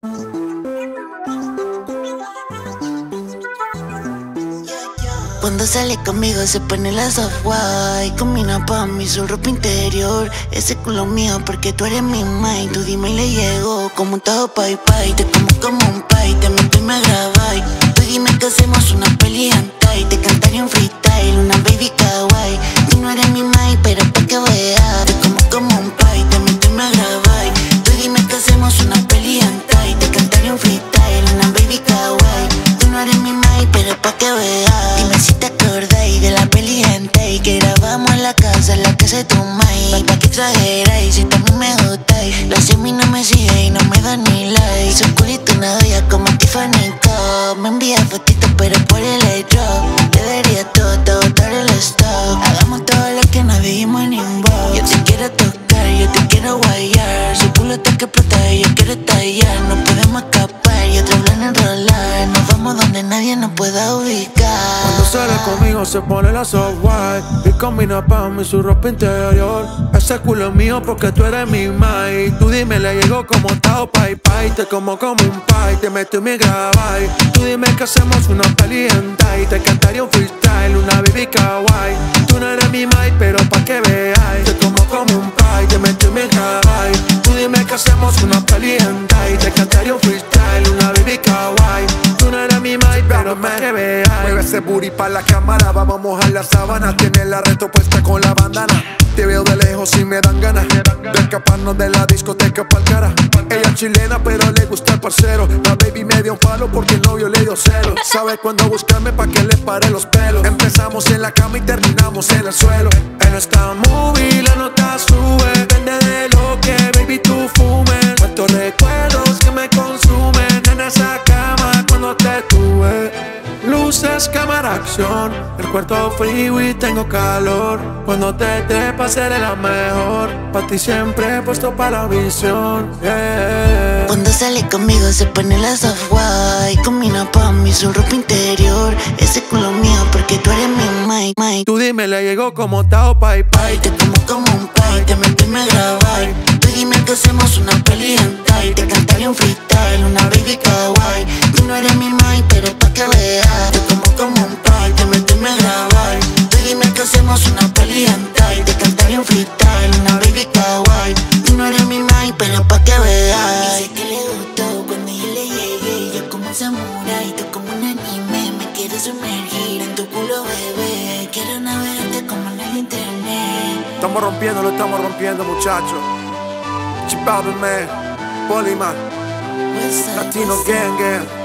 Cuando sale conmigo se pone la soft white. Combina pa' mí su ropa interior. Ese culo mío porque tú eres mi mai. Tú dime y le llego como un tajo pai pai. Te como un pai, te meto y me grabáis. Tú dime que hacemos una peli hentai. Te cantaría un freestyle, una baby kawaii. Tú no eres mi mai, pero pa' que veas. Te como un pai, te meto y me grabáis. Tú dime que hacemos una peli hentai. Te cantaría un freestyle, una baby kawaii. Tú no eres mi mai, pero pa' que veas. Dime si te acordáis de la peli hentai que grabamos en la casa de tu mai. Pa' que exageráis, si también me gustáis. La semi no me sigue y no me da ni like. Su culito una doya como Tiffany Co. Me envía fotitos pero por el airdrop. Le daría todo, botar el stock. Hagamos todo lo que nos dijimos en inbox. Yo te quiero tocar, yo te quiero guayar. Su culo está que explota y yo quiero estallar. No podemos escapar y otro plan enrolar. Nos vamos donde nadie nos pueda ubicar. Cuando sale conmigo se pone la soft white y combina pa' mí su ropa interior. Ese culo es mío porque tú eres mi mai. Tú dime, le llego como tao pai pai. Te como un pai, te meto y me grabáis. Tú dime que hacemos una peli hentai. Te cantaría un freestyle, una baby kawaii. Tú no eres mi mai, pero pa' que veáis. Te como un pai, te meto y me grabáis. Tú dime que hacemos una peli hentai. Te cantaría un freestyle, una baby kawaii. Tú no eres mi mai, pero pa' que veáis. Mueve ese booty pa' la cámara, vamos a mojar la sábana. Tiene la reto puesta con la bandana. Te veo de lejos y me dan ganas de escaparnos de la discoteca pa'l cara. Ella es chilena pero le gusta el parcero. La baby me dio un palo porque el novio le dio celo. Sabe cuándo buscarme pa' que le pare los pelos. Empezamos en la cama y terminamos en el suelo. En esta movie la nota sube. Depende de lo que baby tú fumes. Cuántos recuerdos que me consumen en esa cama cuando te tuve. Luces, cámara, acción. El cuarto frío y tengo calor. Cuando te trepas seré la mejor. Pa' ti siempre he puesto pa' la visión, yeah. Cuando sale conmigo se pone la soft white. Combina pa' mí su ropa interior. Ese culo mío porque tú eres mi mai. Tú dime, le llego como tao pai pai. Te como un pai, te meto y me grabáis. Tú dime que hacemos una peli hentai. Te cantaría un freestyle, una baby kawaii. Tú no eres mi mai, pero pa' que veas. Te como un pai, te meto y me grabáis. Tú dime que hacemos una peli hentai. Te cantaría un freestyle, una baby kawaii. Tú no eres mi mai, pero pa' que veas. Dice que le gustó cuando yo le llegué. Yo como un samurái, tú como un anime. Me quiero sumergir en tu culo, bebé. Quiero navegarte como en el internet. Estamos rompiendo muchachos. Chip Man, Polyman, Latino Gang Gang.